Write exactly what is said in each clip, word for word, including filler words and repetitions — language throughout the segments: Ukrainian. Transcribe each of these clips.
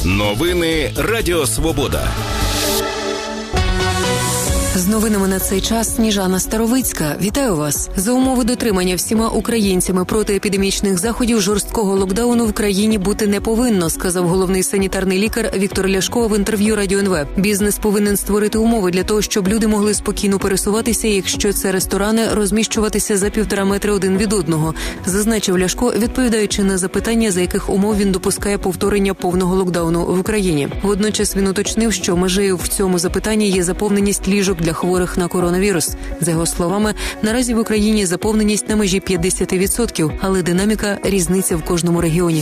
Новини Радіо Свобода. З новинами на цей час Сніжана Старовицька. Вітаю вас. За умови дотримання всіма українцями протиепідемічних заходів жорсткого локдауну в країні бути не повинно, сказав головний санітарний лікар Віктор Ляшко в інтерв'ю Радіо ен ве. Бізнес повинен створити умови для того, щоб люди могли спокійно пересуватися, якщо це ресторани, розміщуватися за півтора метри один від одного, зазначив Ляшко, відповідаючи на запитання, за яких умов він допускає повторення повного локдауну в Україні. Водночас він уточнив, що межею в цьому запитанні є заповненість ліжок для хворих на коронавірус. За його словами, наразі в Україні заповненість на межі п'ятдесят відсотків, але динаміка різниця в кожному регіоні.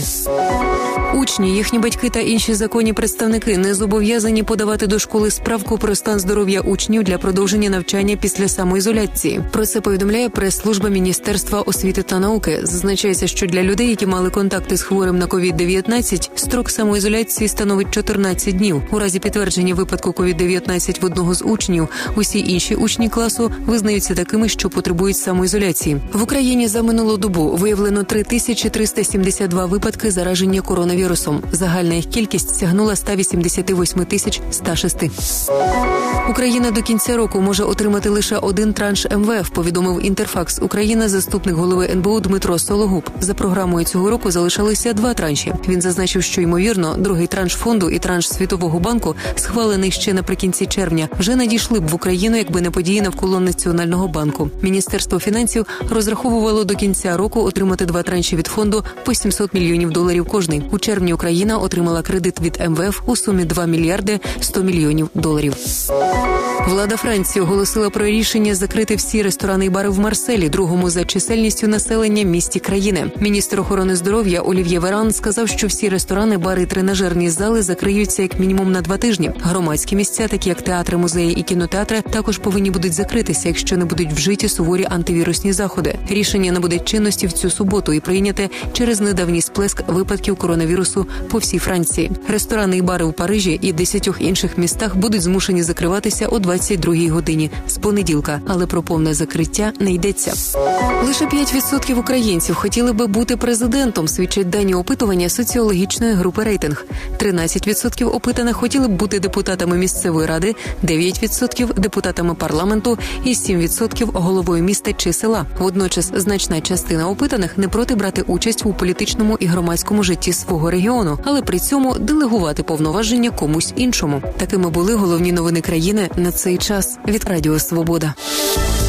Учні, їхні батьки та інші законні представники не зобов'язані подавати до школи справку про стан здоров'я учнів для продовження навчання після самоізоляції. Про це повідомляє прес-служба Міністерства освіти та науки. Зазначається, що для людей, які мали контакти з хворим на ковід дев'ятнадцять, строк самоізоляції становить чотирнадцять днів. У разі підтвердження випадку ковід дев'ятнадцять в одного з учнів, усі інші учні класу визнаються такими, що потребують самоізоляції. В Україні за минулу добу виявлено три тисячі триста сімдесят два випадки зараження коронавірусом. Загальна їх кількість сягнула сто вісімдесят вісім тисяч сто шість. Україна до кінця року може отримати лише один транш ем ве еф, повідомив Інтерфакс Україна заступник голови ен бе у Дмитро Сологуб. За програмою цього року залишалися два транші. Він зазначив, що, ймовірно, другий транш фонду і транш Світового банку, схвалений ще наприкінці червня, вже надійшли б в Україну, якби не події навколо Національного банку. Міністерство фінансів розраховувало до кінця року отримати два транші від фонду по сімсот мільйонів доларів кожний. У червні Україна отримала кредит від ем ве еф у сумі два мільярди сто мільйонів доларів. Влада Франції оголосила про рішення закрити всі ресторани і бари в Марселі, другому за чисельністю населення місті країни. Міністр охорони здоров'я Олів'є Веран сказав, що всі ресторани, бари і тренажерні зали закриються як мінімум на два тижні. Громадські місця, такі як театри, музеї і кінотеатри, також повинні будуть закритися, якщо не будуть вжиті суворі антивірусні заходи. Рішення набуде чинності в цю суботу і прийняте через недавній сплеск випадків коронавірусу по всій Франції. Ресторани і бари у Парижі і десятьох інших містах будуть змушені закриватися о двадцять другій годині з понеділка, але про повне закриття не йдеться. Лише п'ять відсотків українців хотіли би бути президентом, свідчать дані опитування соціологічної групи «Рейтинг». тринадцять відсотків опитаних хотіли б бути депутатами місцевої ради, дев'ять відсотків депутатами парламенту і сім відсотків головою міста чи села. Водночас значна частина опитаних не проти брати участь у політичному і громадському житті свого регіону, але при цьому делегувати повноваження комусь іншому. Такими були головні новини країни на цей час від Радіо Свобода.